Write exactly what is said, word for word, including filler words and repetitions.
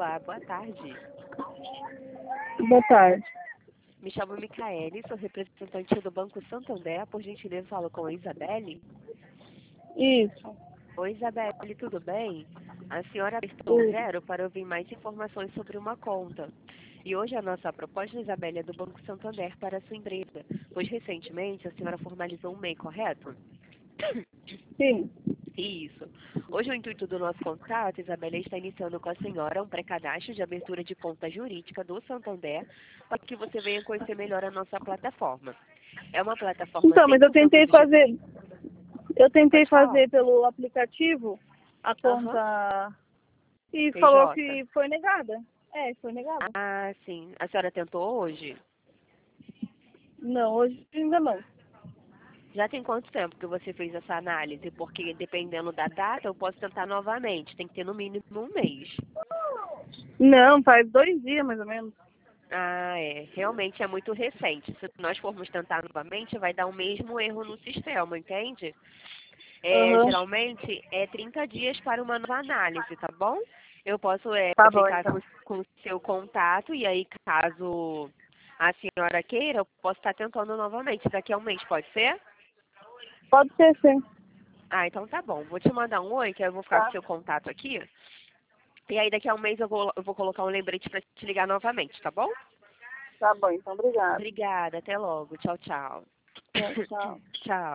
Olá, boa tarde. Boa tarde. Me chamo Micaele, sou representante do Banco Santander. Por gentileza, falo com a Isabelle. Isso. Oi, Isabelle, tudo bem? A senhora apertou Tudo. zero para ouvir mais informações sobre uma conta. E hoje a nossa proposta, Isabelle, é do Banco Santander para a sua empresa, pois recentemente a senhora formalizou um M E I, correto? Sim. Isso. Hoje o intuito do nosso contato, Isabela, está iniciando com a senhora um pré-cadastro de abertura de conta jurídica do Santander para que você venha conhecer melhor a nossa plataforma. É uma plataforma Então, mas eu cem por cento tentei digital. fazer, eu tentei Pode falar. fazer pelo aplicativo a Aham. conta e P falou J. que foi negada. É, foi negada. Ah, sim. A senhora tentou hoje? Não, hoje ainda não. Já tem quanto tempo que você fez essa análise? Porque dependendo da data, eu posso tentar novamente. Tem que ter no mínimo um mês. Não, faz dois dias mais ou menos. Ah, é. Realmente é muito recente. Se nós formos tentar novamente, vai dar o mesmo erro no sistema, entende? É, Aham. geralmente é trinta dias para uma nova análise, tá bom? Eu posso é, Tá bom, ficar então. com com o seu contato e aí, caso a senhora queira, eu posso estar tentando novamente. Daqui a um mês, pode ser? Pode ser, sim. Ah, então tá bom. Vou te mandar um oi, que aí eu vou ficar com o Tá. seu contato aqui. E aí, daqui a um mês, eu vou, eu vou colocar um lembrete para te ligar novamente, tá bom? Tá bom, então obrigada. Obrigada. Até logo. Tchau, tchau. Tchau, tchau. Tchau.